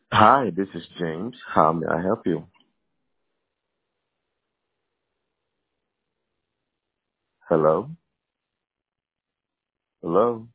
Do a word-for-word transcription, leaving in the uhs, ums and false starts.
Hi, this is James. How may I help you? Hello? Hello?